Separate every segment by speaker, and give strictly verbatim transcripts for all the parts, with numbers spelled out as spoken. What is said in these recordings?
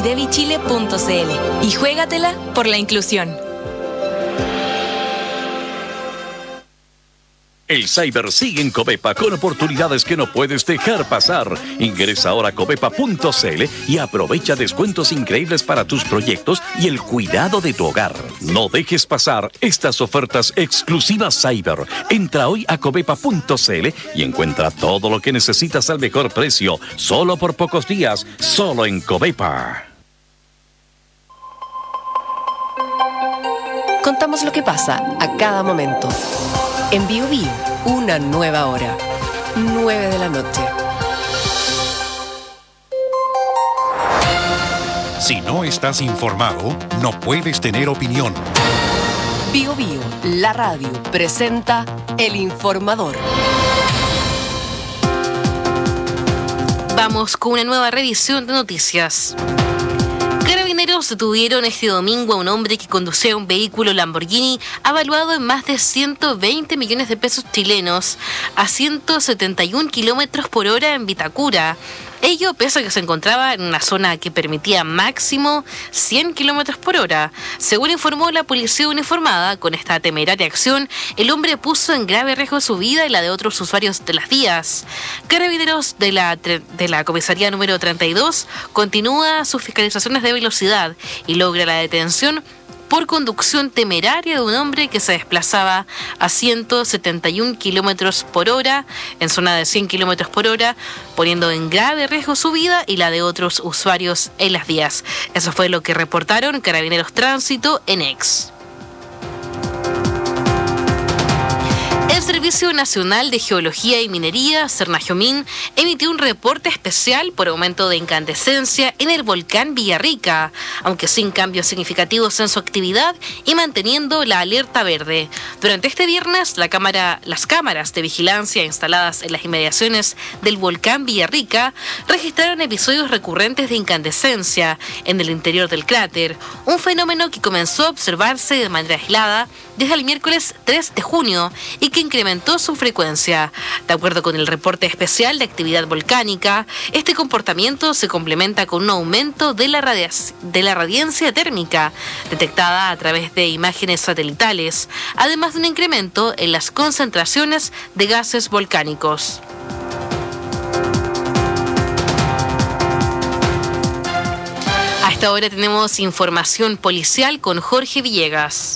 Speaker 1: fidevichile punto c l y juégatela por la inclusión.
Speaker 2: El Cyber sigue en Covepa con oportunidades que no puedes dejar pasar. Ingresa ahora a covepa punto c l y aprovecha descuentos increíbles para tus proyectos y el cuidado de tu hogar. No dejes pasar estas ofertas exclusivas Cyber. Entra hoy a covepa punto c l y encuentra todo lo que necesitas al mejor precio, solo por pocos días, solo en Covepa.
Speaker 3: Contamos lo que pasa a cada momento. En Bio Bio, una nueva hora. nueve de la noche.
Speaker 4: Si no estás informado, no puedes tener opinión.
Speaker 3: Bio Bio, la radio, presenta El Informador.
Speaker 5: Vamos con una nueva revisión de noticias. Carabineros detuvieron este domingo a un hombre que conducía un vehículo Lamborghini avaluado en más de ciento veinte millones de pesos chilenos a ciento setenta y un kilómetros por hora en Vitacura. Ello pese a que se encontraba en una zona que permitía máximo cien kilómetros por hora. Según informó la policía uniformada, con esta temeraria acción, el hombre puso en grave riesgo su vida y la de otros usuarios de las vías. Carabineros de la, de la comisaría número treinta y dos continúa sus fiscalizaciones de velocidad y logra la detención por conducción temeraria de un hombre que se desplazaba a ciento setenta y un kilómetros por hora en zona de cien kilómetros por hora, poniendo en grave riesgo su vida y la de otros usuarios en las vías. Eso fue lo que reportaron Carabineros Tránsito en X. El Servicio Nacional de Geología y Minería, Cernagiomín, emitió un reporte especial por aumento de incandescencia en el volcán Villarrica, aunque sin cambios significativos en su actividad y manteniendo la alerta verde. Durante este viernes, la cámara, las cámaras de vigilancia instaladas en las inmediaciones del volcán Villarrica registraron episodios recurrentes de incandescencia en el interior del cráter, un fenómeno que comenzó a observarse de manera aislada desde el miércoles tres de junio y que incrementó su frecuencia. De acuerdo con el reporte especial de actividad volcánica, este comportamiento se complementa con un aumento de la, radiac- de la radiancia térmica detectada a través de imágenes satelitales, además de un incremento en las concentraciones de gases volcánicos. A esta hora tenemos información policial con Jorge Villegas.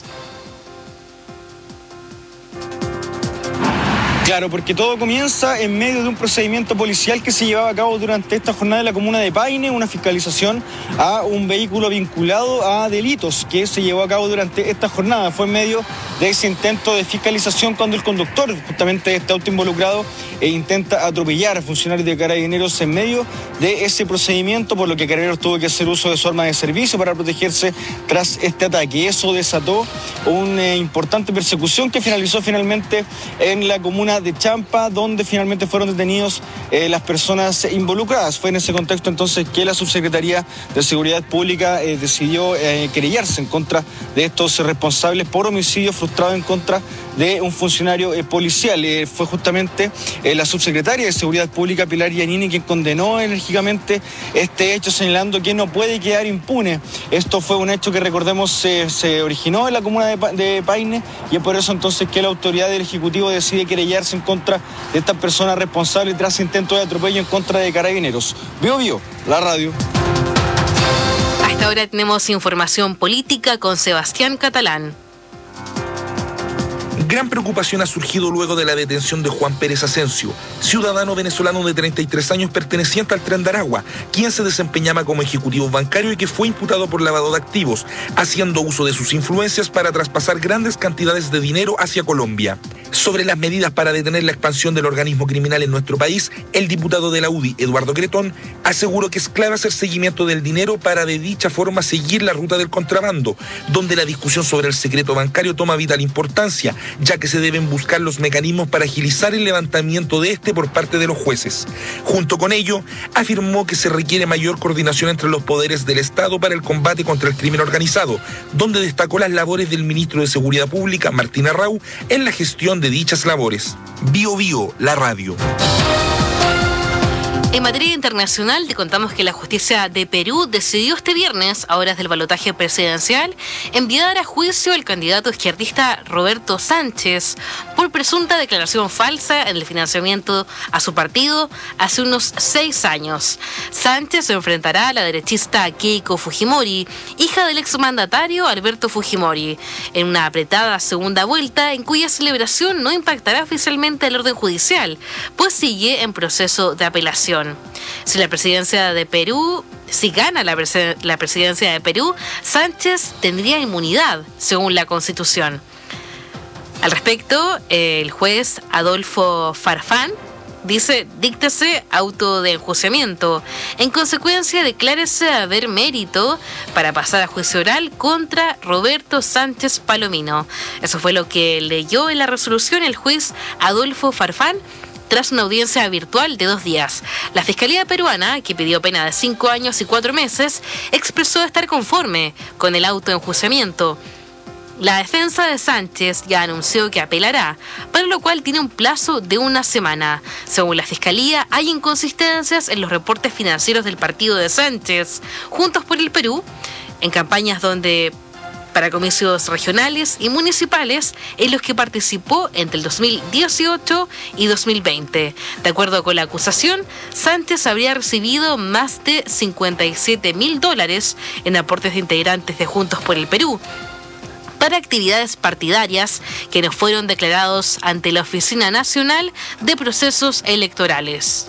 Speaker 6: Claro, porque todo comienza en medio de un procedimiento policial que se llevaba a cabo durante esta jornada en la comuna de Paine, una fiscalización a un vehículo vinculado a delitos que se llevó a cabo durante esta jornada. Fue en medio de ese intento de fiscalización cuando el conductor, justamente este auto involucrado, e intenta atropellar a funcionarios de Carabineros en medio de ese procedimiento, por lo que Carabineros tuvo que hacer uso de su arma de servicio para protegerse tras este ataque. Eso desató una importante persecución que finalizó finalmente en la comuna de Champa, donde finalmente fueron detenidos eh, las personas involucradas. Fue en ese contexto entonces que la Subsecretaría de Seguridad Pública eh, decidió eh, querellarse en contra de estos responsables por homicidio frustrado en contra de un funcionario eh, policial. Eh, fue justamente eh, la Subsecretaria de Seguridad Pública, Pilar Giannini, quien condenó enérgicamente este hecho, señalando que no puede quedar impune. Esto fue un hecho que, recordemos, eh, se originó en la comuna de, pa- de Paine, y es por eso entonces que la autoridad del Ejecutivo decide querellarse en contra de estas personas responsables tras intentos de atropello en contra de Carabineros. Bio Bio, la radio.
Speaker 5: Hasta ahora tenemos información política con Sebastián Catalán.
Speaker 7: Gran preocupación ha surgido luego de la detención de Juan Pérez Asensio, ciudadano venezolano de treinta y tres años perteneciente al Tren de Aragua, quien se desempeñaba como ejecutivo bancario y que fue imputado por lavado de activos, haciendo uso de sus influencias para traspasar grandes cantidades de dinero hacia Colombia. Sobre las medidas para detener la expansión del organismo criminal en nuestro país, el diputado de la U D I, Eduardo Cretón, aseguró que es clave hacer seguimiento del dinero para de dicha forma seguir la ruta del contrabando, donde la discusión sobre el secreto bancario toma vital importancia, ya que se deben buscar los mecanismos para agilizar el levantamiento de este por parte de los jueces. Junto con ello, afirmó que se requiere mayor coordinación entre los poderes del Estado para el combate contra el crimen organizado, donde destacó las labores del ministro de Seguridad Pública, Martín Arrau, en la gestión de dichas labores. Bio Bio, la radio.
Speaker 5: En materia internacional, te contamos que la justicia de Perú decidió este viernes, a horas del balotaje presidencial, enviar a juicio al candidato izquierdista Roberto Sánchez por presunta declaración falsa en el financiamiento a su partido hace unos seis años. Sánchez se enfrentará a la derechista Keiko Fujimori, hija del exmandatario Alberto Fujimori, en una apretada segunda vuelta en cuya celebración no impactará oficialmente el orden judicial, pues sigue en proceso de apelación. Si la presidencia de Perú, si gana la, presi- la presidencia de Perú, Sánchez tendría inmunidad, según la Constitución. Al respecto, el juez Adolfo Farfán dice: díctese auto de enjuiciamiento. En consecuencia, declárese haber mérito para pasar a juicio oral contra Roberto Sánchez Palomino. Eso fue lo que leyó en la resolución el juez Adolfo Farfán tras una audiencia virtual de dos días. La Fiscalía peruana, que pidió pena de cinco años y cuatro meses, expresó estar conforme con el auto de enjuiciamiento. La defensa de Sánchez ya anunció que apelará, para lo cual tiene un plazo de una semana. Según la Fiscalía, hay inconsistencias en los reportes financieros del partido de Sánchez, Juntos por el Perú, en campañas donde para comicios regionales y municipales en los que participó entre el dos mil dieciocho y dos mil veinte. De acuerdo con la acusación, Sánchez habría recibido más de cincuenta y siete mil dólares en aportes de integrantes de Juntos por el Perú para actividades partidarias que no fueron declarados ante la Oficina Nacional de Procesos Electorales.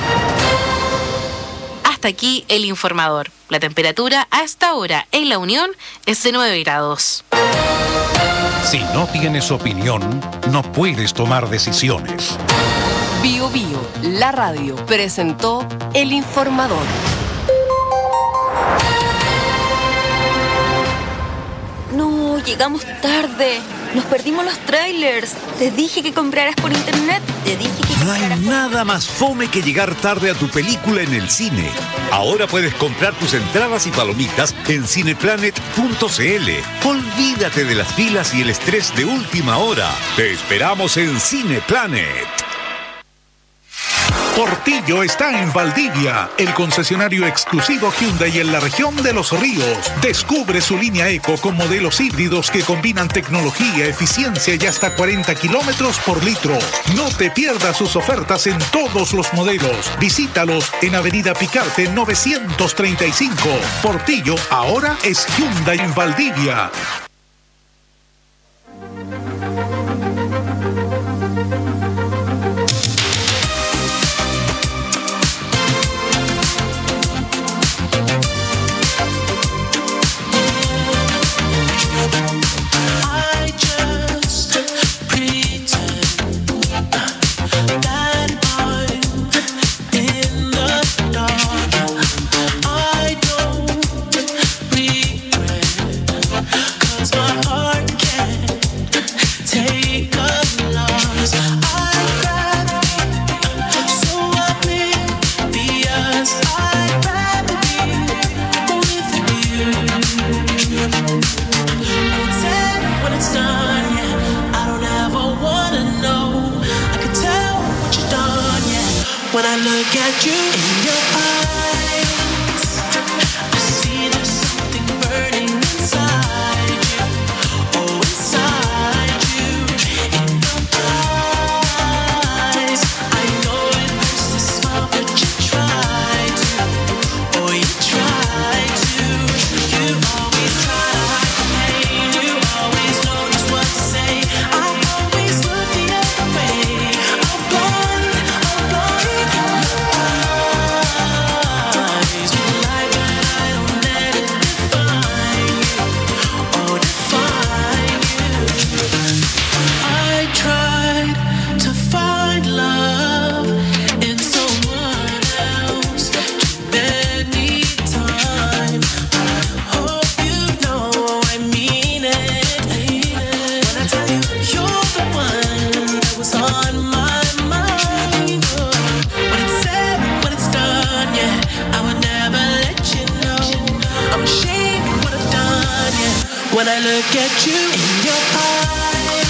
Speaker 5: Hasta aquí el informador. La temperatura a esta hora en La Unión es de nueve grados.
Speaker 4: Si no tienes opinión, no puedes tomar decisiones.
Speaker 3: Bio Bio, la radio, presentó el informador.
Speaker 8: No, llegamos tarde. Nos perdimos los trailers. Te dije que compraras por internet. Te dije que
Speaker 9: No hay nada más fome que llegar tarde a tu película en el cine. Ahora puedes comprar tus entradas y palomitas en cineplanet punto c l. Olvídate de las filas y el estrés de última hora. Te esperamos en Cineplanet.
Speaker 10: Portillo está en Valdivia, el concesionario exclusivo Hyundai en la región de Los Ríos. Descubre su línea Eco con modelos híbridos que combinan tecnología, eficiencia y hasta cuarenta kilómetros por litro. No te pierdas sus ofertas en todos los modelos. Visítalos en Avenida Picarte novecientos treinta y cinco. Portillo ahora es Hyundai en Valdivia.
Speaker 11: When I look at you in your eyes, I see there's something burning inside you. Oh, inside you, in your eyes. I know it hurts to smile, but you try to. Oh, you try to. You always try to hide the pain. You always know just what to say. I always look the other way. I'm blind, I'm blind. When I look at you in your eyes,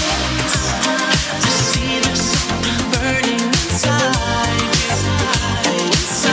Speaker 11: I see there's something burning inside you. Oh, inside.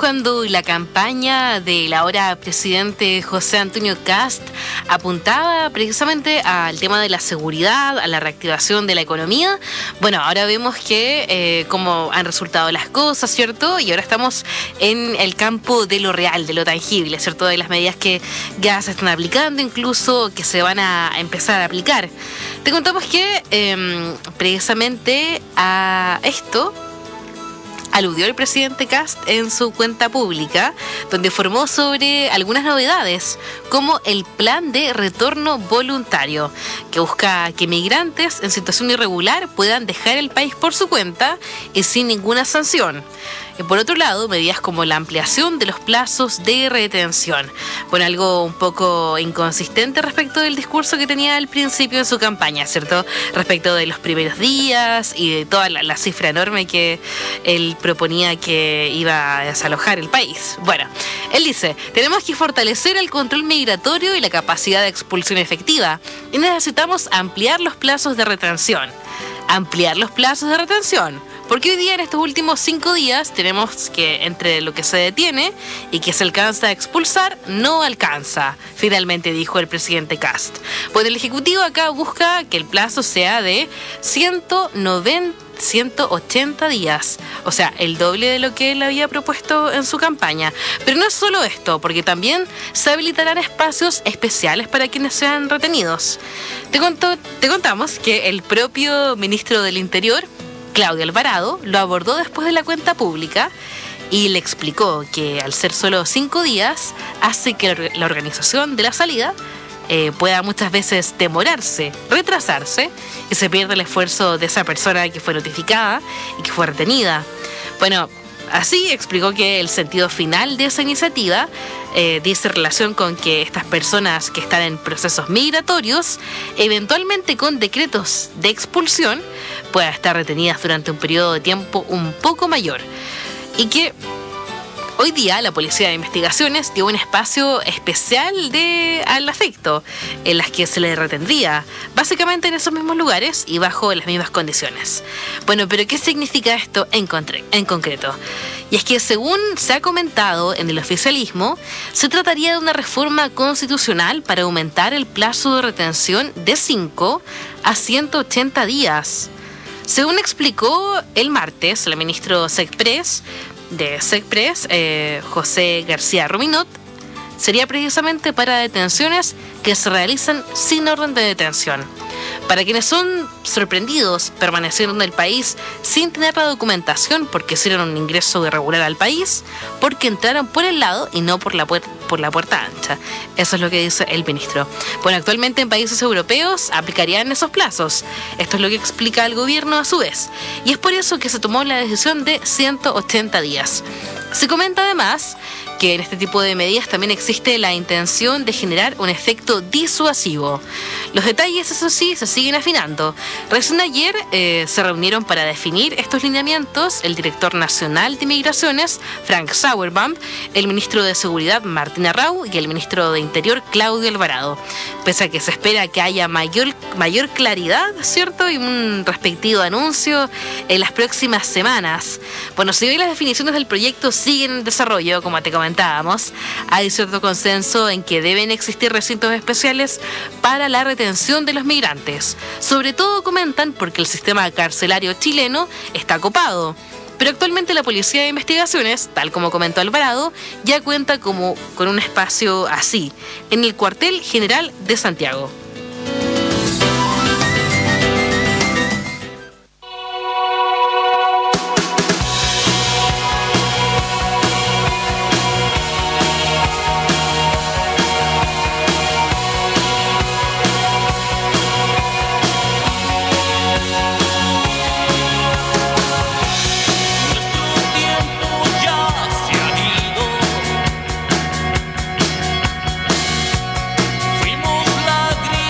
Speaker 5: cuando la campaña del ahora presidente José Antonio Kast apuntaba precisamente al tema de la seguridad, a la reactivación de la economía. Bueno, ahora vemos que eh, cómo han resultado las cosas, ¿cierto? Y ahora estamos en el campo de lo real, de lo tangible, ¿cierto? De las medidas que ya se están aplicando, incluso que se van a empezar a aplicar. Te contamos que eh, precisamente a esto aludió el presidente Kast en su cuenta pública, donde informó sobre algunas novedades, como el plan de retorno voluntario, que busca que migrantes en situación irregular puedan dejar el país por su cuenta y sin ninguna sanción. Y por otro lado, medidas como la ampliación de los plazos de retención. Bueno, algo un poco inconsistente respecto del discurso que tenía al principio en su campaña, ¿cierto? Respecto de los primeros días y de toda la, la cifra enorme que él proponía que iba a desalojar el país. Bueno, él dice, tenemos que fortalecer el control migratorio y la capacidad de expulsión efectiva. Y necesitamos ampliar los plazos de retención. Ampliar los plazos de retención. Porque hoy día, en estos últimos cinco días, tenemos que entre lo que se detiene y que se alcanza a expulsar, no alcanza, finalmente dijo el presidente Kast. Pues el Ejecutivo acá busca que el plazo sea de ciento noventa, ciento ochenta días, o sea, el doble de lo que él había propuesto en su campaña. Pero no es solo esto, porque también se habilitarán espacios especiales para quienes sean retenidos. Te, contó, te contamos que el propio ministro del Interior, Claudio Alvarado, lo abordó después de la cuenta pública y le explicó que al ser solo cinco días hace que la organización de la salida eh, pueda muchas veces demorarse, retrasarse y se pierde el esfuerzo de esa persona que fue notificada y que fue retenida. Bueno, así explicó que el sentido final de esa iniciativa eh, dice relación con que estas personas que están en procesos migratorios, eventualmente con decretos de expulsión, puedan estar retenidas durante un periodo de tiempo un poco mayor. Y que hoy día la Policía de Investigaciones dio un espacio especial de, al afecto, en las que se le retendría, básicamente en esos mismos lugares y bajo las mismas condiciones. Bueno, pero ¿qué significa esto en, contre, en concreto? Y es que, según se ha comentado en el oficialismo, se trataría de una reforma constitucional para aumentar el plazo de retención de cinco a ciento ochenta días. Según explicó el martes el ministro Secpres, de Secpres, eh, José García Ruminot, sería precisamente para detenciones que se realizan sin orden de detención. Para quienes son sorprendidos permaneciendo en el país sin tener la documentación porque hicieron un ingreso irregular al país, porque entraron por el lado y no por la, puer- por la puerta ancha. Eso es lo que dice el ministro. Bueno, actualmente en países europeos aplicarían esos plazos. Esto es lo que explica el gobierno a su vez. Y es por eso que se tomó la decisión de ciento ochenta días. Se comenta además que en este tipo de medidas también existe la intención de generar un efecto disuasivo. Los detalles, eso sí, se siguen afinando. Recién ayer eh, se reunieron para definir estos lineamientos el director nacional de Migraciones, Frank Sauerbaum, el ministro de Seguridad, Martín Arrau, y el ministro de Interior, Claudio Alvarado. Pese a que se espera que haya mayor, mayor claridad, ¿cierto?, y un respectivo anuncio en las próximas semanas. Bueno, si bien las definiciones del proyecto siguen en desarrollo, como te comentábamos, hay cierto consenso en que deben existir recintos especiales para la retención de los migrantes. Sobre todo comentan porque el sistema carcelario chileno está copado. Pero actualmente la Policía de Investigaciones, tal como comentó Alvarado, ya cuenta como con un espacio así, en el Cuartel General de Santiago.
Speaker 11: Fuimos lágrimas.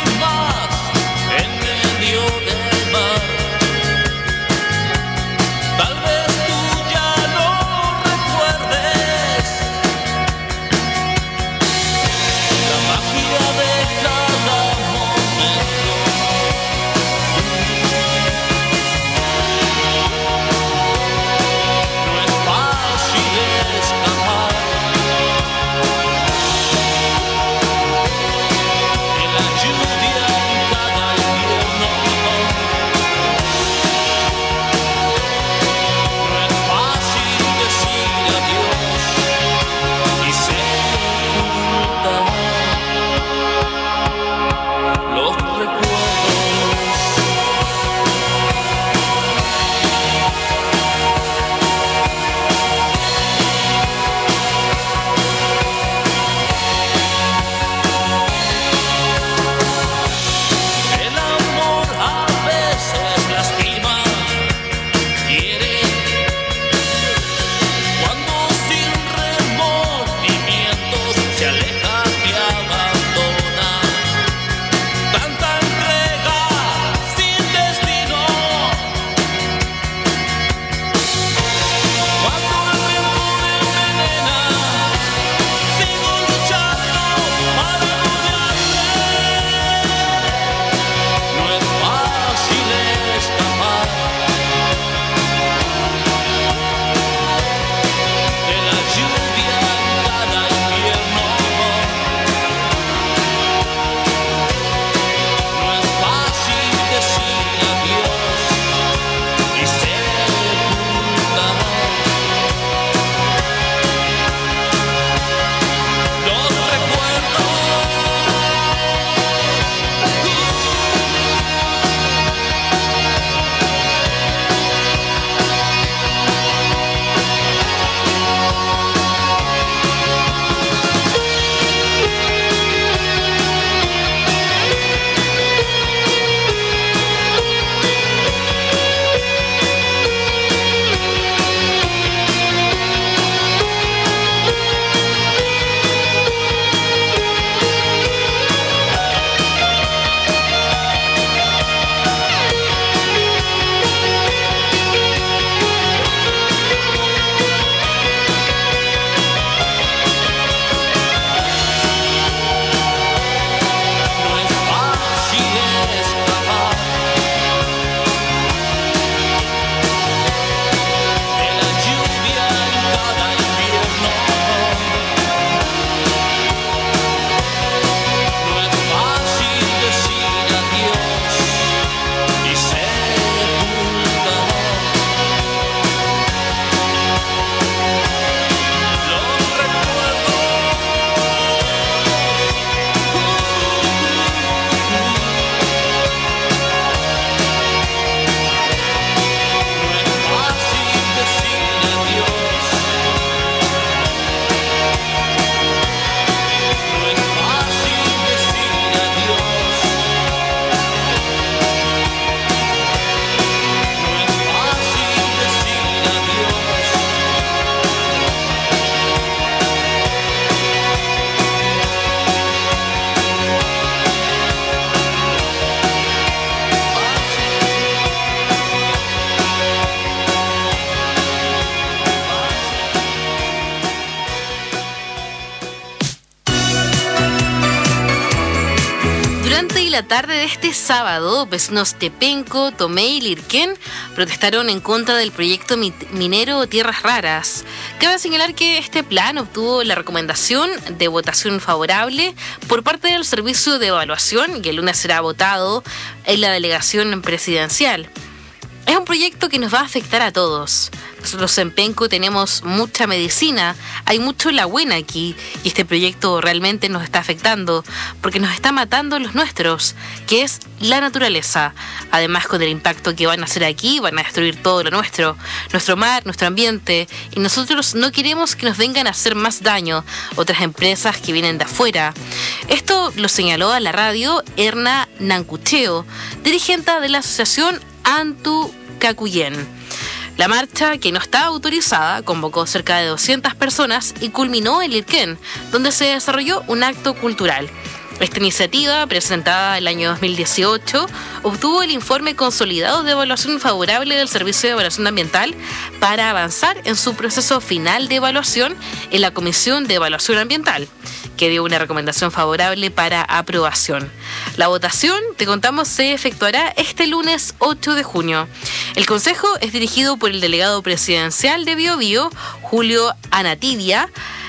Speaker 5: durante la tarde de este sábado, vecinos de Penco, Tomé y Lirquén protestaron en contra del proyecto mi- minero Tierras Raras. Cabe señalar que este plan obtuvo la recomendación de votación favorable por parte del Servicio de Evaluación y el lunes será votado en la delegación presidencial. Es un proyecto que nos va a afectar a todos. Nosotros en Penco tenemos mucha medicina, hay mucho la buena aquí y este proyecto realmente nos está afectando porque nos está matando los nuestros, que es la naturaleza. Además, con el impacto que van a hacer aquí, van a destruir todo lo nuestro, nuestro mar, nuestro ambiente, y nosotros no queremos que nos vengan a hacer más daño otras empresas que vienen de afuera. Esto lo señaló a la radio Erna Nancucheo, dirigente de la asociación Antu Cacuyen. La marcha, que no estaba autorizada, convocó cerca de doscientas personas y culminó en Lirquén, donde se desarrolló un acto cultural. Esta iniciativa, presentada el año dos mil dieciocho, obtuvo el informe consolidado de evaluación favorable del Servicio de Evaluación Ambiental para avanzar en su proceso final de evaluación en la Comisión de Evaluación Ambiental, que dio una recomendación favorable para aprobación. La votación, te contamos, se efectuará este lunes ocho de junio. El consejo es dirigido por el delegado presidencial de Biobío, Julio Anatibia,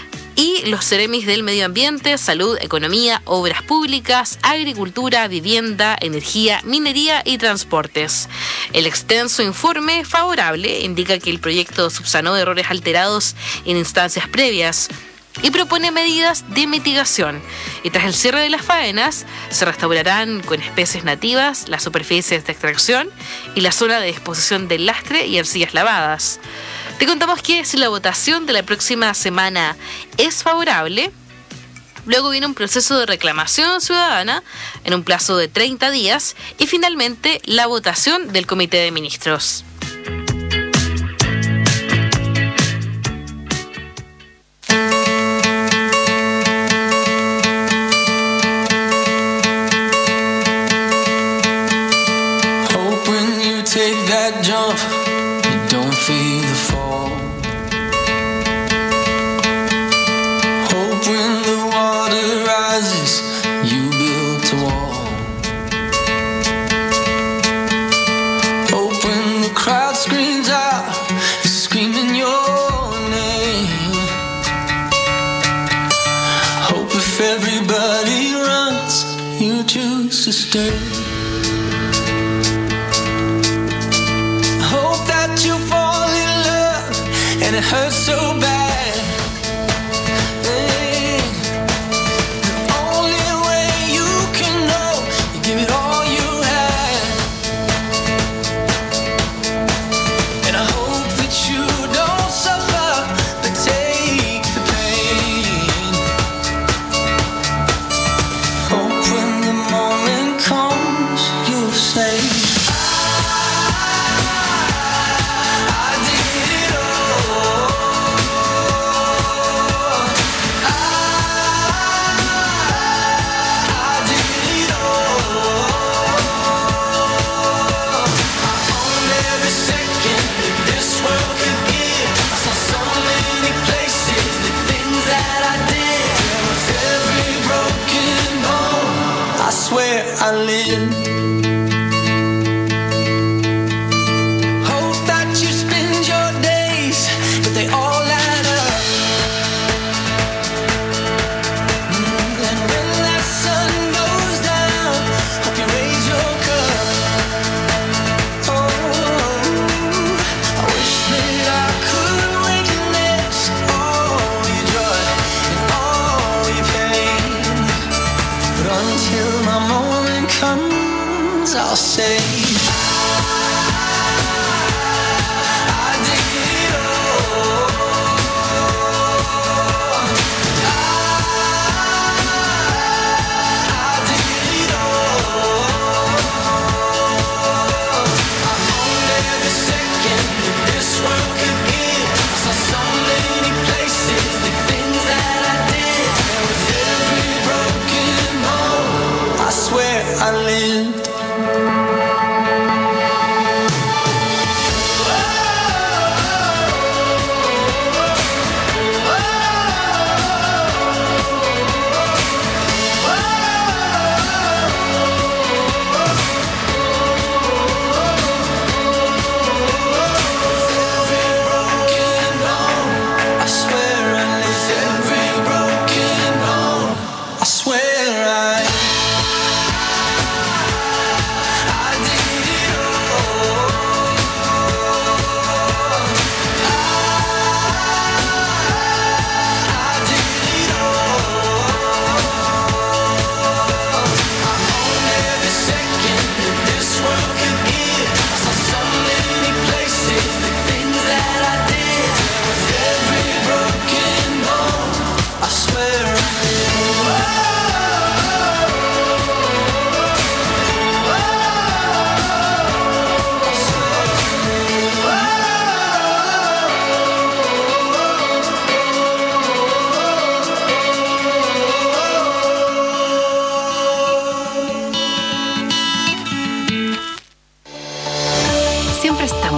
Speaker 5: y los seremis del Medio Ambiente, Salud, Economía, Obras Públicas, Agricultura, Vivienda, Energía, Minería y Transportes. El extenso informe favorable indica que el proyecto subsanó errores alterados en instancias previas y propone medidas de mitigación. Y tras el cierre de las faenas, se restaurarán con especies nativas las superficies de extracción y la zona de disposición del lastre y arcillas lavadas. Te contamos que si la votación de la próxima semana es favorable, luego viene un proceso de reclamación ciudadana en un plazo de treinta días y finalmente la votación del Comité de Ministros.
Speaker 11: Hope when you take that jump, you don't feel the fall. Hope when the water rises, you build a wall. Hope when the crowd screams out, you're screaming your name. Hope if everybody runs, you choose to stay. Hope that you fall in love and it hurts so bad. Hey, the only way you can know, you give it all you have. And I hope that you don't suffer, but take the pain. Hope when the moment comes, you'll say, I live. Hope that you spend your days, but they all add up. And when that sun goes down, hope you raise your cup. Oh, I wish that I could witness all your joy and all your pain, but until my moment comes, I'll say I lived.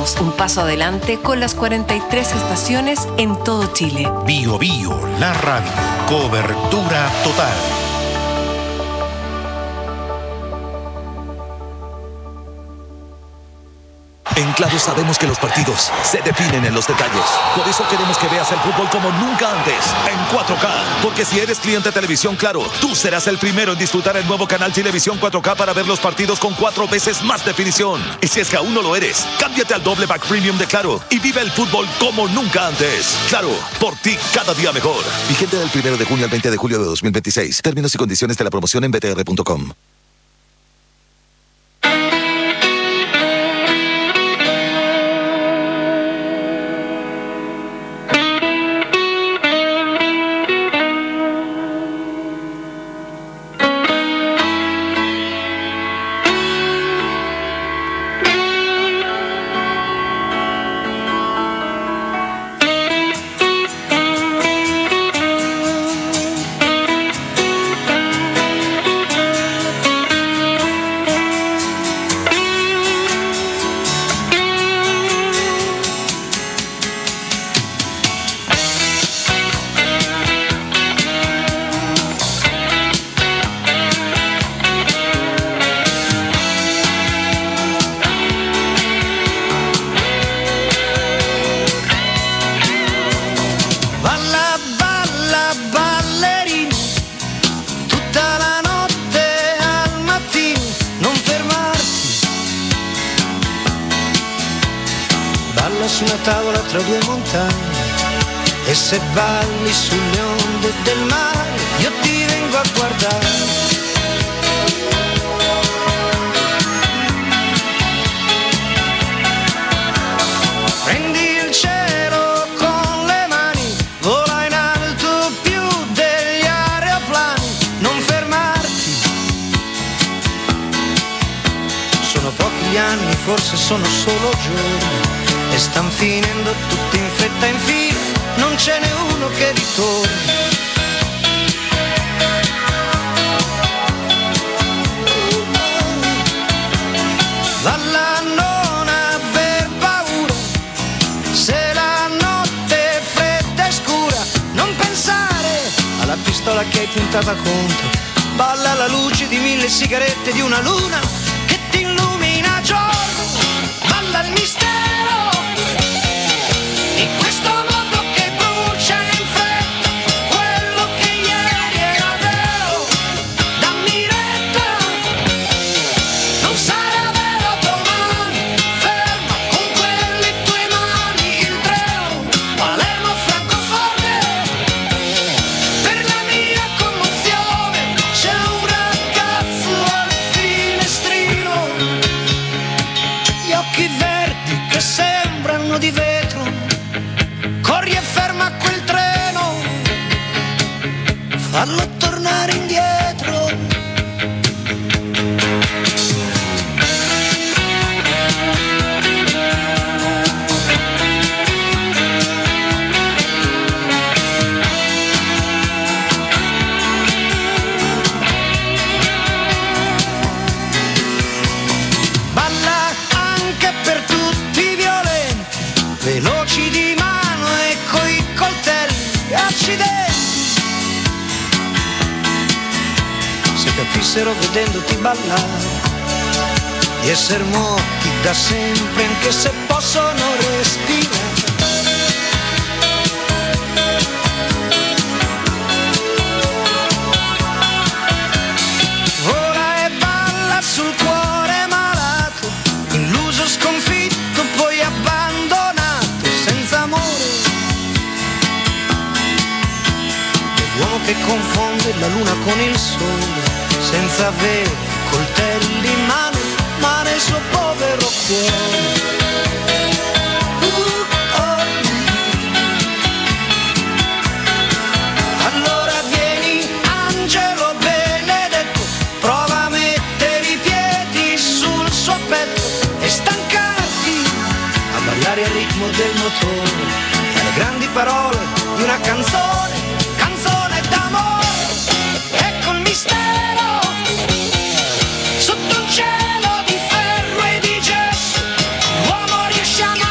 Speaker 3: Damos un paso adelante con las cuarenta y tres estaciones en todo Chile.
Speaker 4: Bio Bio, la radio. Cobertura total.
Speaker 12: En Claro sabemos que los partidos se definen en los detalles. Por eso queremos que veas el fútbol como nunca antes, en cuatro K. Porque si eres cliente de Televisión Claro, tú serás el primero en disfrutar el nuevo canal Televisión cuatro K para ver los partidos con cuatro veces más definición. Y si es que aún no lo eres, cámbiate al doble pack premium de Claro y vive el fútbol como nunca antes. Claro, por ti cada día mejor. Vigente del primero de junio al veinte de julio de dos mil veintiséis. Términos y condiciones de la promoción en b t r punto com.
Speaker 13: su una tavola tra due montagne, e se balli sulle onde del mare io ti vengo a guardare. Prendi il cielo con le mani, vola in alto più degli aeroplani, non fermarti. Sono pochi gli anni, forse sono solo giorni, e stan finendo tutti in fretta in fila, non ce n'è uno che ritorni. Valla, non aver paura, se la notte è fredda e scura, non pensare alla pistola che hai puntata contro, balla alla luce di mille sigarette, di una luna che ti illumina a giorno, balla il mistero di questo mondo che brucia in fretta, quello che ieri era vero, dammi retta, non sarà vero domani, ferma con quelle tue mani il treno, Palermo, Francoforte, per la mia commozione c'è un ragazzo al finestrino, gli occhi verdi che sembrano di vetro, corri e ferma quel treno, fallo tornare indietro. Balla anche per tutti i violenti, veloci di mano e coi coltelli, accidenti. Se capissero vedendoti ballare di essere morti da sempre, anche se possono respirare. Vola e balla sul cuore malato, illuso, sconfitto, poi abbandonato, senza amore. L'uomo che confonde la luna con il sole, senza avere coltelli in mano, ma nel suo povero cuore. Uh, oh. Allora vieni, angelo benedetto, prova a mettere i piedi sul suo petto e stancarti a ballare al ritmo del motore e alle grandi parole di una canzone, canzone d'amore. Ecco il mistero sotto un cielo di ferro e di gesso, l'uomo riesce a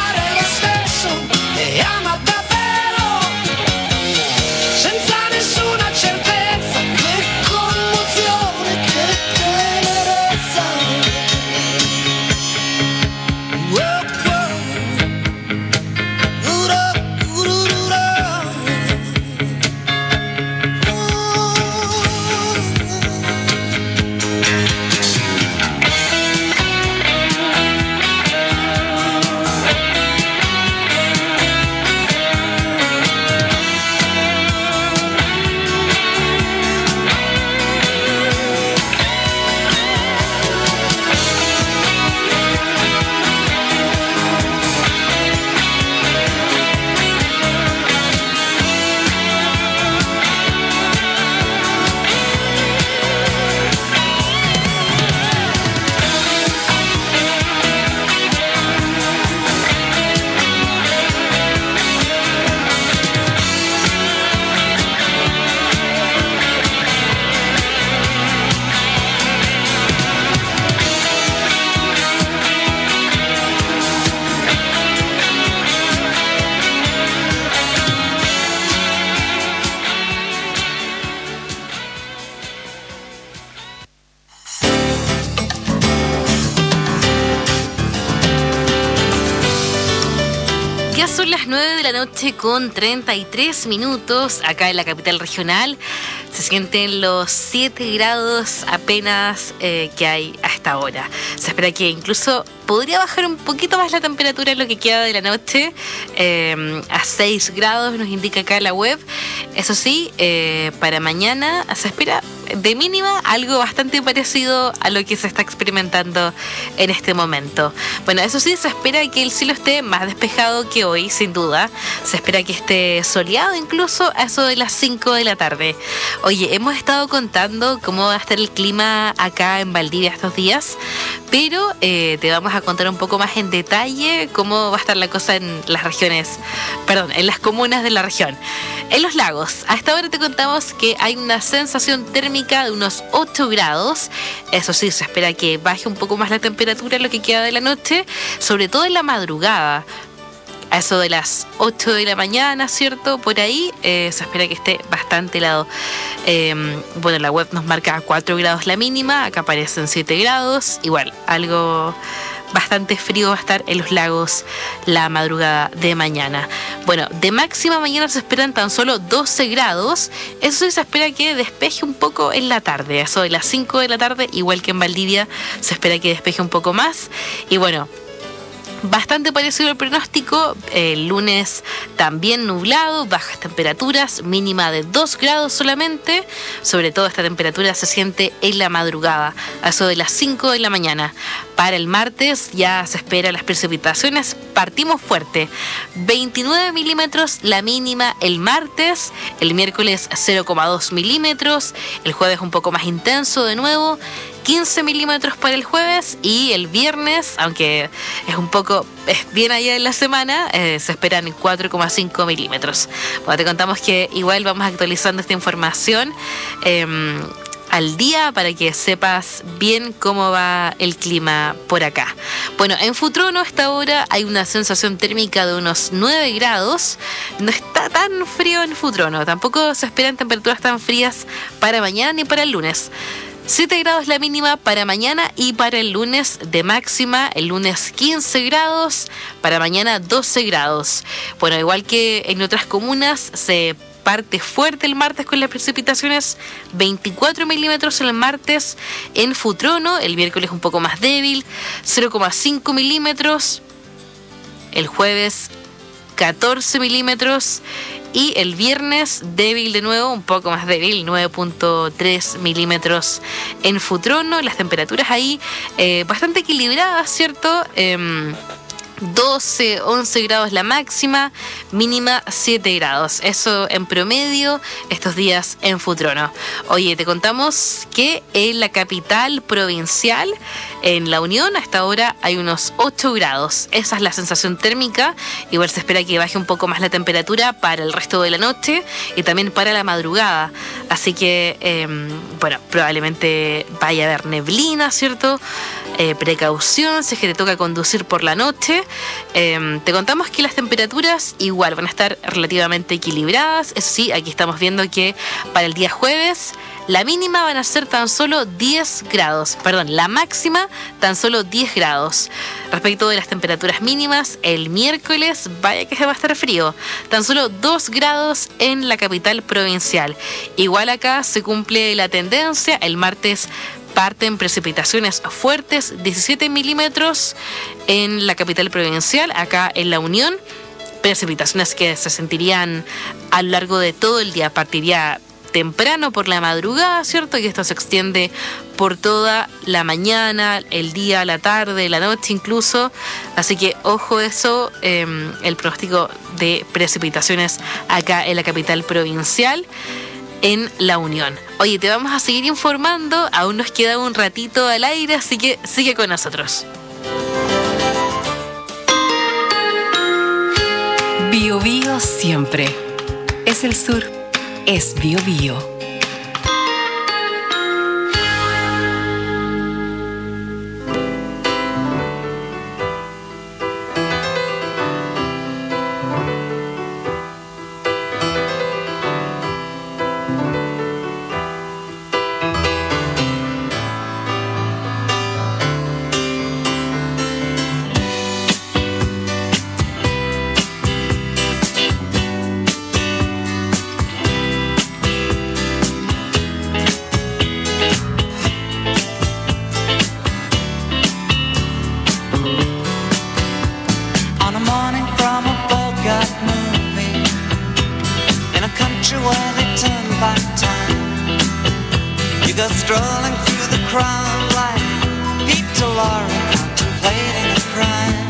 Speaker 5: Son las nueve de la noche con treinta y tres minutos. Acá en la capital regional se sienten los siete grados apenas eh, que hay hasta ahora. Se espera que incluso podría bajar un poquito más la temperatura en lo que queda de la noche. Eh, a seis grados nos indica acá la web. Eso sí, eh, para mañana se espera de mínima algo bastante parecido a lo que se está experimentando en este momento. Bueno, eso sí, se espera que el cielo esté más despejado que hoy, sin duda. Se espera que esté soleado incluso a eso de las cinco de la tarde. Oye, hemos estado contando cómo va a estar el clima acá en Valdivia estos días, pero eh, te vamos a contar un poco más en detalle cómo va a estar la cosa en las regiones, perdón, en las comunas de la región. En los lagos, hasta ahora te contamos que hay una sensación térmica de unos ocho grados. Eso sí, se espera que baje un poco más la temperatura en lo que queda de la noche, sobre todo en la madrugada. A eso de las ocho de la mañana, ¿cierto? Por ahí eh, se espera que esté bastante helado. Eh, bueno, la web nos marca cuatro grados la mínima, acá aparecen siete grados. Igual, algo bastante frío va a estar en los lagos la madrugada de mañana. Bueno, de máxima mañana se esperan tan solo doce grados. Eso sí, se espera que despeje un poco en la tarde. Eso de las cinco de la tarde, igual que en Valdivia, se espera que despeje un poco más. Y bueno, bastante parecido al pronóstico. El lunes también nublado, bajas temperaturas, mínima de dos grados solamente. Sobre todo esta temperatura se siente en la madrugada, a eso de las cinco de la mañana. Para el martes ya se esperan las precipitaciones. Partimos fuerte, veintinueve milímetros la mínima el martes, el miércoles cero coma dos milímetros, el jueves un poco más intenso de nuevo, quince milímetros para el jueves, y el viernes, aunque es un poco es bien allá en la semana, eh, se esperan cuatro coma cinco milímetros. Bueno, te contamos que igual vamos actualizando esta información eh, al día para que sepas bien cómo va el clima por acá. Bueno, en Futrono a esta hora hay una sensación térmica de unos nueve grados. No está tan frío en Futrono, tampoco se esperan temperaturas tan frías para mañana ni para el lunes. siete grados la mínima para mañana, y para el lunes de máxima, el lunes quince grados, para mañana doce grados. Bueno, igual que en otras comunas, se parte fuerte el martes con las precipitaciones, veinticuatro milímetros el martes en Futrono, el miércoles un poco más débil, cero coma cinco milímetros, el jueves catorce milímetros, y el viernes débil de nuevo, un poco más débil, nueve punto tres milímetros en Futrono. Las temperaturas ahí eh, bastante equilibradas, ¿cierto? Eh, doce, once grados la máxima, mínima siete grados. Eso en promedio estos días en Futrono. Oye, te contamos que en la capital provincial, en La Unión, hasta ahora hay unos ocho grados. Esa es la sensación térmica. Igual se espera que baje un poco más la temperatura para el resto de la noche y también para la madrugada. Así que, eh, bueno, probablemente vaya a haber neblina, ¿cierto? Eh, precaución si es que te toca conducir por la noche. Eh, te contamos que las temperaturas igual van a estar relativamente equilibradas. Eso sí, aquí estamos viendo que para el día jueves la mínima van a ser tan solo diez grados, perdón, la máxima tan solo diez grados. Respecto de las temperaturas mínimas, el miércoles, vaya que se va a estar frío, tan solo dos grados en la capital provincial. Igual acá se cumple la tendencia, el martes parten precipitaciones fuertes, diecisiete milímetros en la capital provincial, acá en La Unión, precipitaciones que se sentirían a lo largo de todo el día. Partiría temprano por la madrugada, ¿cierto? Y esto se extiende por toda la mañana, el día, la tarde, la noche incluso. Así que ojo eso, eh, el pronóstico de precipitaciones acá en la capital provincial, en La Unión. Oye, te vamos a seguir informando, aún nos queda un ratito al aire, así que sigue con nosotros.
Speaker 3: Bio Bio siempre. Es el sur, es Bio Bio.
Speaker 13: strolling through the crowd like Peter Lorre contemplating a crime.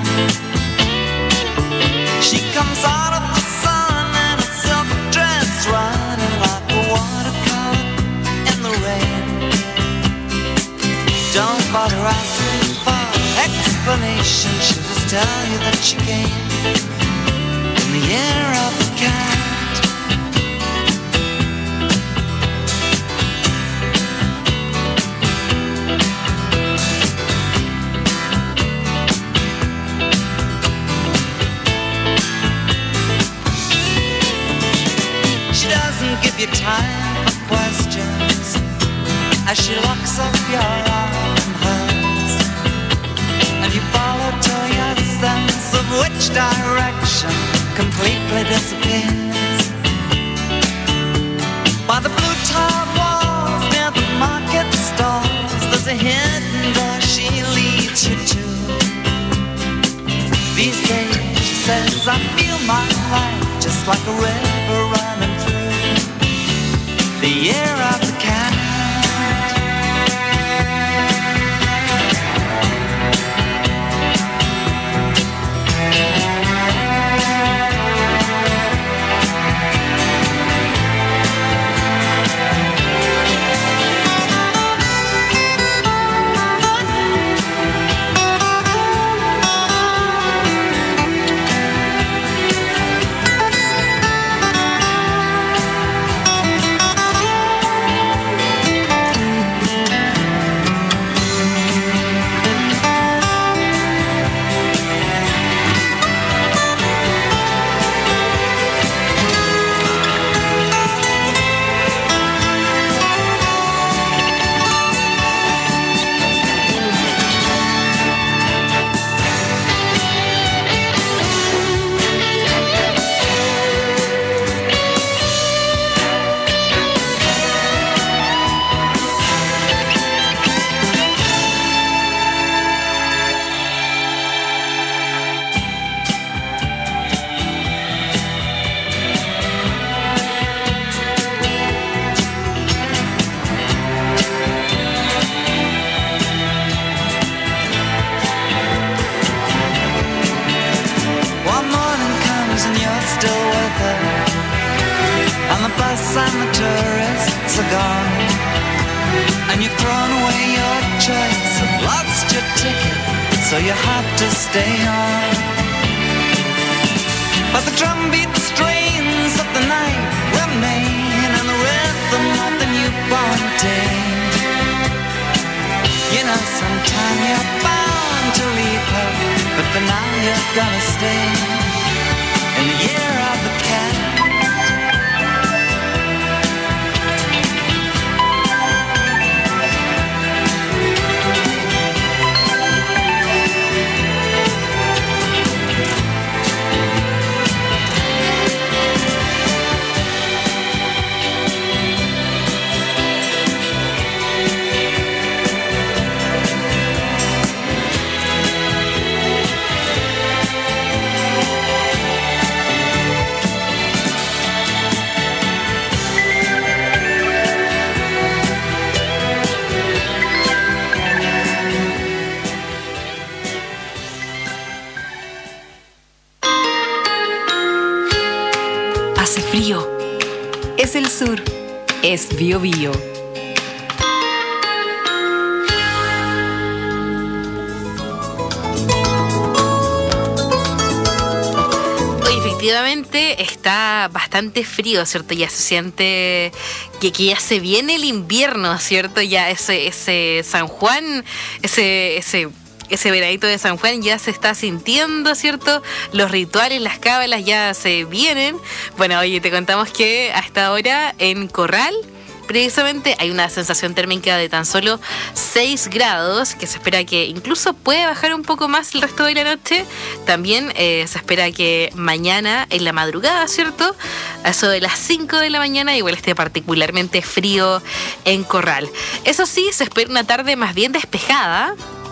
Speaker 13: She comes out of the sun in a silk dress, running like a watercolor in the rain. Don't bother asking for explanation, she'll just tell you that she came in the year of the cat. She doesn't give you time for questions as she locks up your arm in hers, and you follow till your sense of which direction completely disappears. By the blue tiled walls near the market stalls, there's a hidden door she leads you to. These days, she says, I feel my life just like a river running through the year of the cat. And the tourists are gone, and you've thrown away your choice and lost your ticket, so you have to stay on. But the drumbeat strains of the night remain, and the rhythm of the newborn day. You know, sometime you're bound to leave her, but for now you're gonna stay in the year of the cat.
Speaker 1: Hace frío.
Speaker 3: Es el sur. Es Bío Bío.
Speaker 5: Efectivamente está bastante frío, ¿cierto? Ya se siente que, que ya se viene el invierno, ¿cierto? Ya ese, ese San Juan, ese, ese, ese veranito de San Juan ya se está sintiendo, ¿cierto? Los rituales, las cábalas ya se vienen. Bueno, oye, te contamos que a esta hora en Corral precisamente hay una sensación térmica de tan solo seis grados, que se espera que incluso puede bajar un poco más el resto de la noche. También eh, se espera que mañana en la madrugada, ¿cierto?, a eso de las cinco de la mañana igual esté particularmente frío en Corral. Eso sí, se espera una tarde más bien despejada,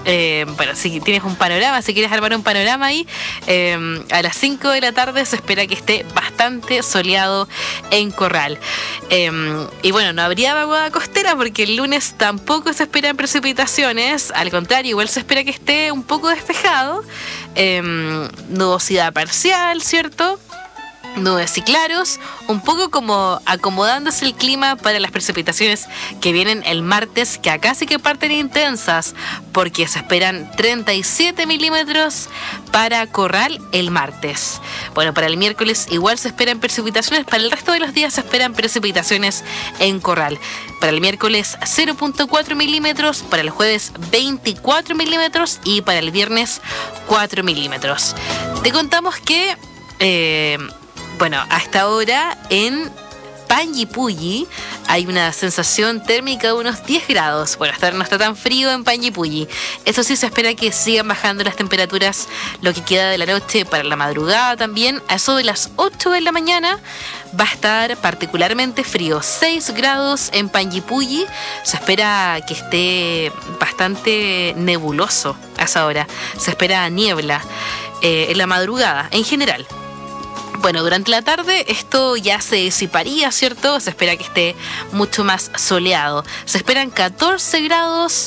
Speaker 5: Eh, bueno, si tienes un panorama, si quieres armar un panorama ahí, eh, a las cinco de la tarde se espera que esté bastante soleado en Corral. Eh, y bueno, no habría vaguada costera porque el lunes tampoco se esperan precipitaciones, al contrario, igual se espera que esté un poco despejado, eh, nubosidad parcial, ¿cierto? Nubes y claros, un poco como acomodándose el clima para las precipitaciones que vienen el martes, que acá sí que parten intensas, porque se esperan treinta y siete milímetros para Corral el martes. Bueno, para el miércoles igual se esperan precipitaciones, para el resto de los días se esperan precipitaciones en Corral. Para el miércoles cero punto cuatro milímetros, para el jueves veinticuatro milímetros y para el viernes cuatro milímetros. Te contamos que... Eh, Bueno, hasta ahora en Panguipulli hay una sensación térmica de unos diez grados. Bueno, hasta ahora no está tan frío en Panguipulli. Eso sí, se espera que sigan bajando las temperaturas lo que queda de la noche para la madrugada también. A eso de las ocho de la mañana va a estar particularmente frío. seis grados en Panguipulli. Se espera que esté bastante nebuloso a esa hora. Se espera niebla eh, en la madrugada en general. Bueno, durante la tarde esto ya se disiparía, ¿cierto? Se espera que esté mucho más soleado. Se esperan catorce grados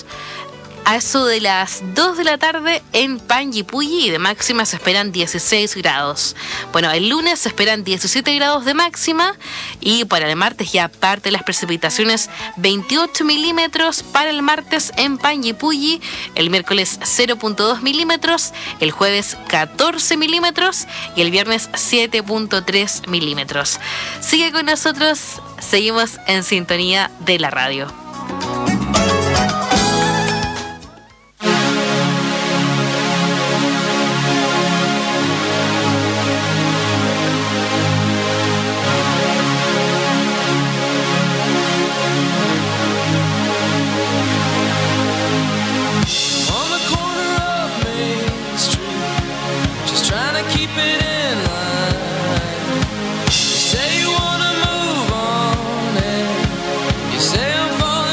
Speaker 5: a eso de las dos de la tarde en Panguipulli y de máxima se esperan dieciséis grados. Bueno, el lunes se esperan diecisiete grados de máxima y para el martes ya parte las precipitaciones, veintiocho milímetros para el martes en Panguipulli, el miércoles cero punto dos milímetros, el jueves catorce milímetros y el viernes siete punto tres milímetros. Sigue con nosotros, seguimos en sintonía de la radio.
Speaker 11: Say you wanna move on, and you say I'm falling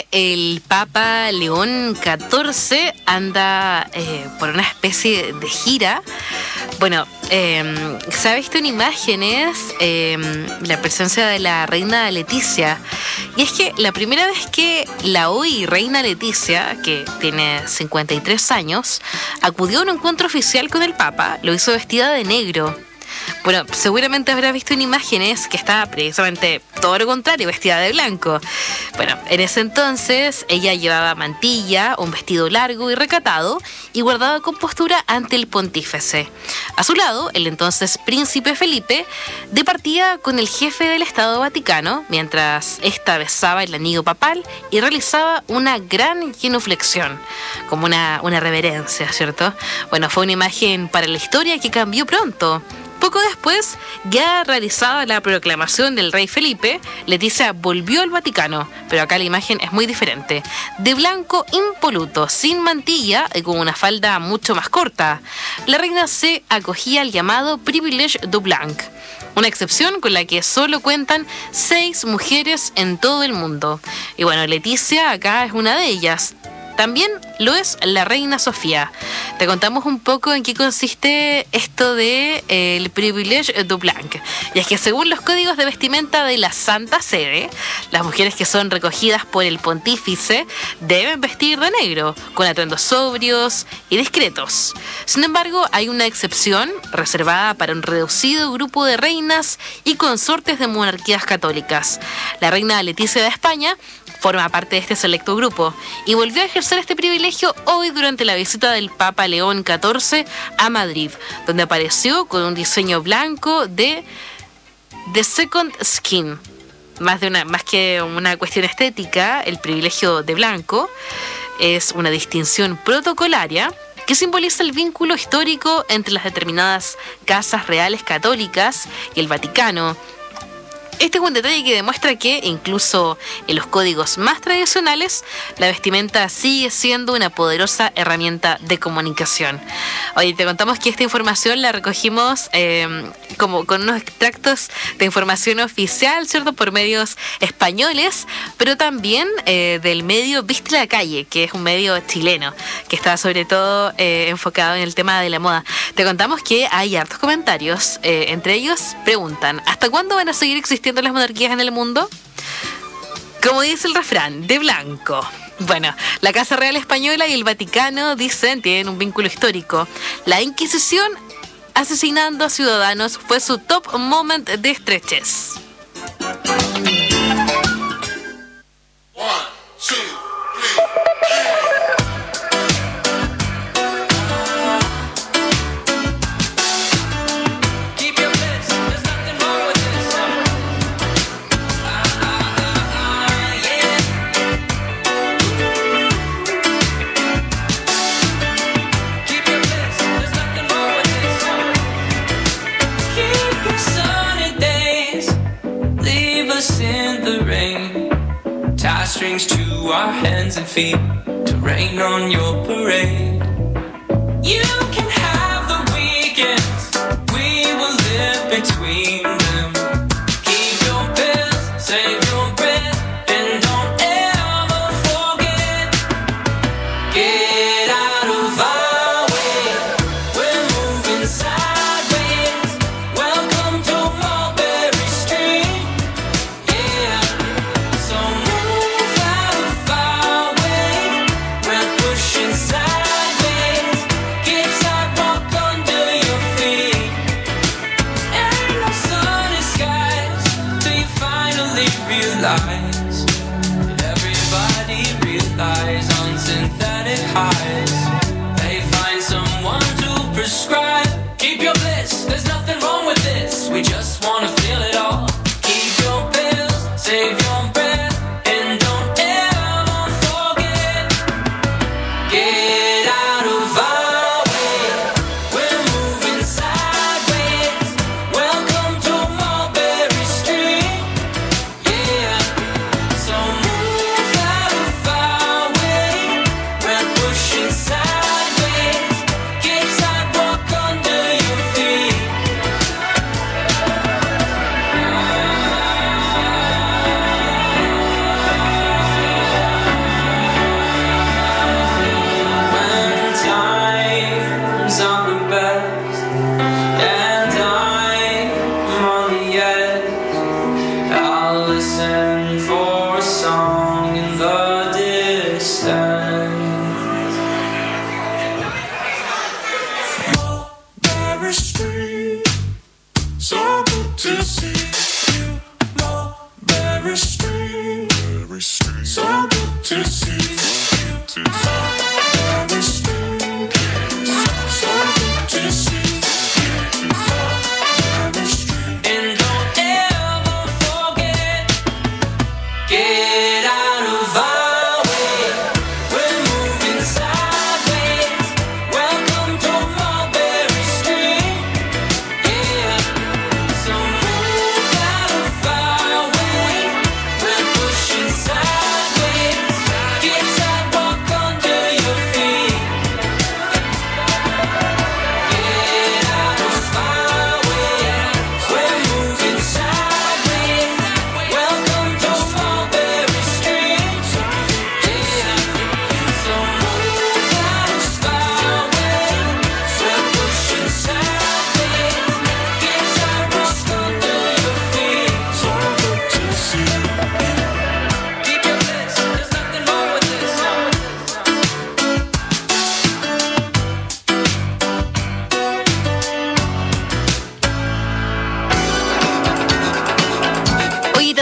Speaker 5: el Papa León catorce anda eh, por una especie de gira. Bueno, eh, se ha visto en imágenes eh, la presencia de la reina Leticia. Y es que la primera vez que la hoy reina Leticia, que tiene cincuenta y tres años, acudió a un encuentro oficial con el Papa, lo hizo vestida de negro. Bueno, seguramente habrás visto en imágenes que estaba precisamente todo lo contrario, vestida de blanco. Bueno, en ese entonces ella llevaba mantilla, un vestido largo y recatado y guardaba compostura ante el pontífice. A su lado, el entonces príncipe Felipe departía con el jefe del Estado Vaticano, mientras ésta besaba el anillo papal y realizaba una gran genuflexión, como una, una reverencia, ¿cierto? Bueno, fue una imagen para la historia que cambió pronto. Poco después, ya realizada la proclamación del rey Felipe, Leticia volvió al Vaticano, pero acá la imagen es muy diferente. De blanco impoluto, sin mantilla y con una falda mucho más corta. La reina se acogía al llamado Privilege du Blanc, una excepción con la que solo cuentan seis mujeres en todo el mundo. Y bueno, Leticia acá es una de ellas. También lo es la reina Sofía. Te contamos un poco en qué consiste esto de eh, el Privilege du Blanc. Y es que según los códigos de vestimenta de la Santa Sede, las mujeres que son recogidas por el pontífice deben vestir de negro, con atuendos sobrios y discretos. Sin embargo, hay una excepción reservada para un reducido grupo de reinas y consortes de monarquías católicas. La reina Leticia de España forma parte de este selecto grupo y volvió a ejercer este privilegio hoy durante la visita del Papa León catorce a Madrid, donde apareció con un diseño blanco de The Second Skin. Más, de una, más que una cuestión estética, el privilegio de blanco es una distinción protocolaria que simboliza el vínculo histórico entre las determinadas casas reales católicas y el Vaticano. Este es un detalle que demuestra que, incluso en los códigos más tradicionales, la vestimenta sigue siendo una poderosa herramienta de comunicación. Oye, te contamos que esta información la recogimos eh, como con unos extractos de información oficial, ¿cierto?, por medios españoles, pero también eh, del medio Viste la Calle, que es un medio chileno, que está sobre todo eh, enfocado en el tema de la moda. Te contamos que hay hartos comentarios, eh, entre ellos preguntan, ¿hasta cuándo van a seguir existiendo las monarquías en el mundo? Como dice el refrán, de blanco. Bueno, la Casa Real Española y el Vaticano, dicen, tienen un vínculo histórico. La Inquisición asesinando a ciudadanos fue su top moment de estrechez.
Speaker 11: One, two, strings to our hands and feet to rain on your parade. You can have the weekends, we will live between them. Keep your best, save your breath, and don't ever forget. Get out of our way, we're moving sideways. Welcome to Mulberry Street, yeah. So move out of our way, we're pushing sideways.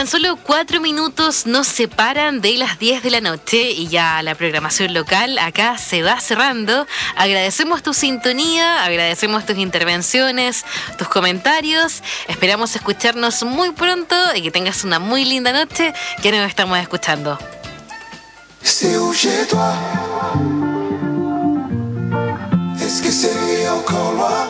Speaker 5: solo cuatro minutos nos separan de las diez de la noche y ya la programación local acá se va cerrando. Agradecemos tu sintonía, agradecemos tus intervenciones, tus comentarios. Esperamos escucharnos muy pronto y que tengas una muy linda noche. Ya nos estamos escuchando.
Speaker 11: C'est où chez toi? Est-ce que c'est encore loin?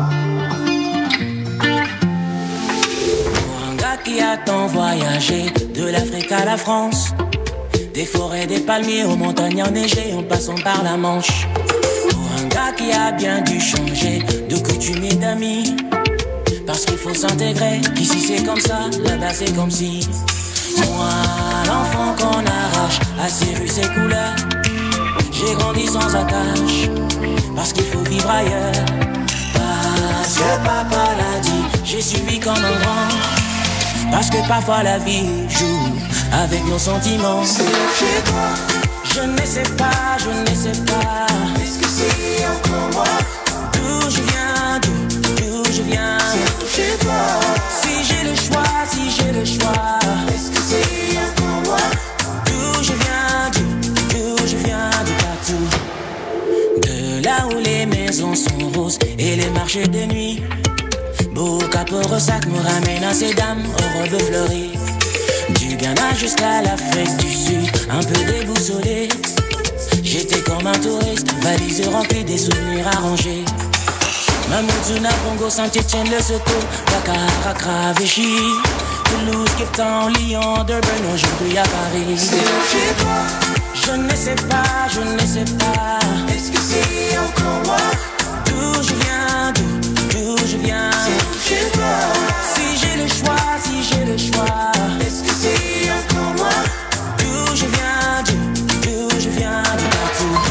Speaker 14: Pour un gars qui a tant voyagé, de l'Afrique à la France, des forêts, des palmiers aux montagnes enneigées, en passant par la Manche. Pour un gars qui a bien dû changer de coutume et d'amis, parce qu'il faut s'intégrer, qu'ici c'est comme ça, là-bas c'est comme si. Moi, l'enfant qu'on arrache à ses rues, ses couleurs, j'ai grandi sans attache, parce qu'il faut vivre ailleurs. Parce que papa l'a dit, j'ai suivi comme un grand, parce que parfois la vie joue avec nos sentiments.
Speaker 11: C'est chez toi.
Speaker 14: Je ne sais pas, je ne sais pas.
Speaker 11: Est-ce que c'est encore moi?
Speaker 14: D'où je viens, d'où, d'où je viens.
Speaker 11: C'est chez toi.
Speaker 14: Si j'ai le choix, si j'ai le choix.
Speaker 11: Est-ce que c'est encore moi?
Speaker 14: D'où je viens, d'où, d'où je viens, de partout. De là où les maisons sont roses et les marchés de nuit. Beau capot sac me ramène à ces dames aux robes fleuries. Du Ghana jusqu'à l'Afrique du Sud, un peu déboussolé. J'étais comme un touriste, valise remplie des souvenirs arrangés. Mamoudzou, Congo, Saint-Etienne, Lesotho, Dakar, Accra, Vichy, Toulouse, Cape Town, Lyon, Durban, aujourd'hui à Paris.
Speaker 11: C'est chez toi.
Speaker 14: Je ne sais pas, je ne sais pas.
Speaker 11: Est-ce que c'est encore moi?
Speaker 14: D'où je viens, d'où, d'où je viens.
Speaker 11: C'est chez toi.
Speaker 14: Si j'ai le choix, si j'ai le choix.
Speaker 11: Est-ce que c'est encore moi?
Speaker 14: D'où je viens, d'où, d'où je viens, de partout.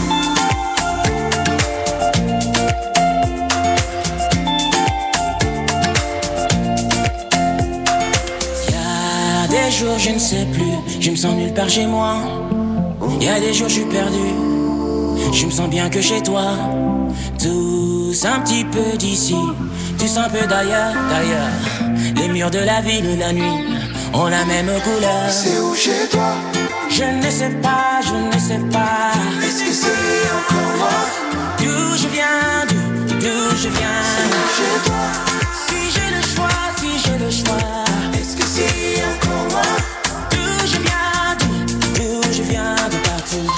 Speaker 14: Y'a des jours, je ne sais plus, je me sens nulle part chez moi. Y'a des jours, je suis perdu, je me sens bien que chez toi. Tous un petit peu d'ici, tous un peu d'ailleurs, d'ailleurs. Les murs de la ville, la nuit, ont la même couleur.
Speaker 11: C'est où chez toi?
Speaker 14: Je ne sais pas, je ne sais pas.
Speaker 11: Est-ce que c'est encore moi?
Speaker 14: D'où je viens, d'où, d'où je viens.
Speaker 11: C'est chez toi.
Speaker 14: Si j'ai le choix, si j'ai le choix.
Speaker 11: Est-ce que c'est encore moi?
Speaker 14: D'où je viens, d'où, d'où je viens, de partout.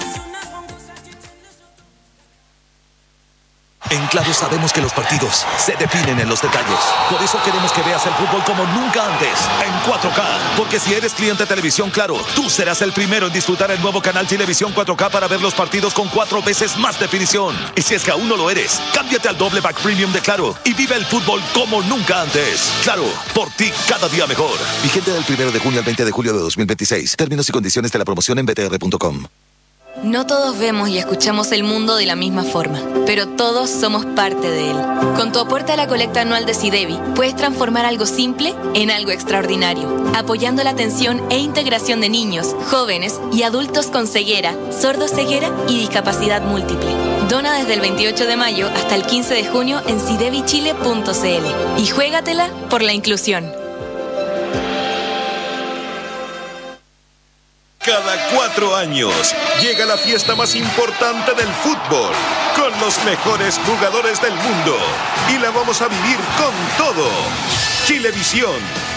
Speaker 12: En Claro sabemos que los partidos se definen en los detalles. Por eso queremos que veas el fútbol como nunca antes, en cuatro K. Porque si eres cliente de Televisión Claro, tú serás el primero en disfrutar el nuevo canal Televisión cuatro K para ver los partidos con cuatro veces más definición. Y si es que aún no lo eres, cámbiate al doble pack premium de Claro y vive el fútbol como nunca antes. Claro, por ti cada día mejor. Vigente del primero de junio al veinte de julio de dos mil veintiséis. Términos y condiciones de la promoción en b t r punto com.
Speaker 1: No todos vemos y escuchamos el mundo de la misma forma, pero todos somos parte de él. Con tu aporte a la colecta anual de SIDEBI, puedes transformar algo simple en algo extraordinario, apoyando la atención e integración de niños, jóvenes y adultos con ceguera, sordoceguera y discapacidad múltiple. Dona desde el veintiocho de mayo hasta el quince de junio en sidebi chile punto c l y juégatela por la inclusión.
Speaker 15: Cada cuatro años llega la fiesta más importante del fútbol, con los mejores jugadores del mundo. Y la vamos a vivir con todo. Chilevisión,